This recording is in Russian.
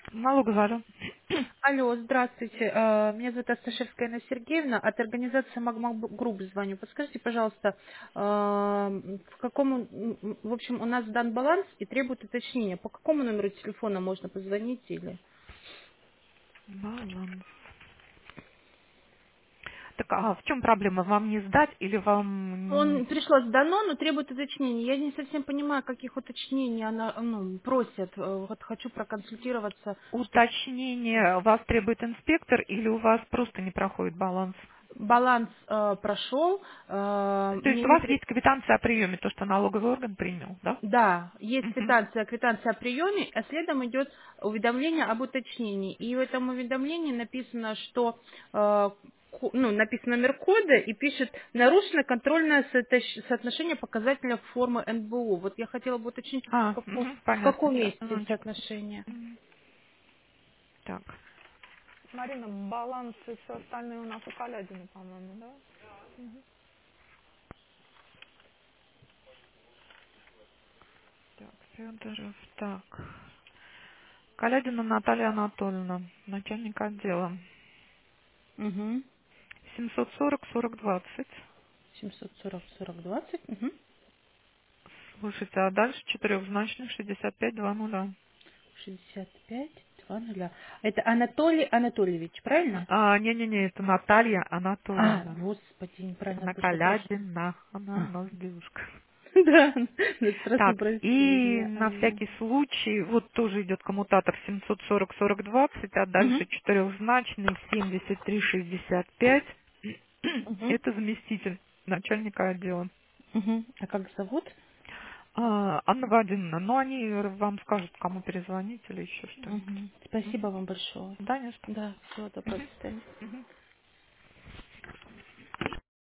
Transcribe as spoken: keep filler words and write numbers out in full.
Налоговая, алло. Алло, здравствуйте. Э, Меня зовут Асташевская Анна Сергеевна. От организации Магма Групп звоню. Подскажите, пожалуйста, э, в какому, м, м, в общем, у нас дан баланс и требует уточнения. По какому номеру телефона можно позвонить или? Баланс. Так, а в чем проблема? Вам не сдать или вам м, Он пришло сдано, но требует уточнений. Я не совсем понимаю, каких уточнений она ну, просит. Э, Вот хочу проконсультироваться, что уточнение вас требует инспектор или у вас просто не проходит баланс? баланс э, прошел. э, То есть мне у не вас при- есть квитанция о приеме, то, что налоговый орган принял, да? Да, есть Мгм. квитанция, квитанция о приеме, а следом идет уведомление об уточнении. И в этом уведомлении написано, что э, ко- ну, написан номер кода и пишет нарушено контрольное соотнос- соотношение показателя формы эн бэ о. Вот я хотела бы уточнить, в, А, како- мгм, в понятно. каком Сейчас, месте минуточку. соотношение. М, Так. Марина, баланс и все остальное у нас у Калядина, по-моему, да? Так, Федоров, так. Калядина Наталья Анатольевна, начальник отдела. Угу. семьсот сорок сорок двадцать. семьсот сорок сорок двадцать. Угу. Слушайте, а дальше четырехзначных шестьдесят пять два нуля. шестьдесят пять два нуля. Это Анатолий Анатольевич, правильно? А, не-не-не, это Наталья А, Анатольевна. господи, неправильно Она слышала, прошу. Калядина, она у А. нас девушка. Да, ну, прошу Так, и прощения. на Ага. всякий случай, вот тоже идет коммутатор семьсот сорок сорок двадцать, а дальше Мгм, четырехзначный семьдесят три шестьдесят пять. мгм, Это заместитель начальника отдела. мгм. А как зовут? А, Анна Вадимовна, ну они вам скажут, кому перезвонить или еще что-нибудь. Мгм. Спасибо Мгм. вам большое. Да, не что. Да, всего доброго, Мгм. до свидания. Мгм.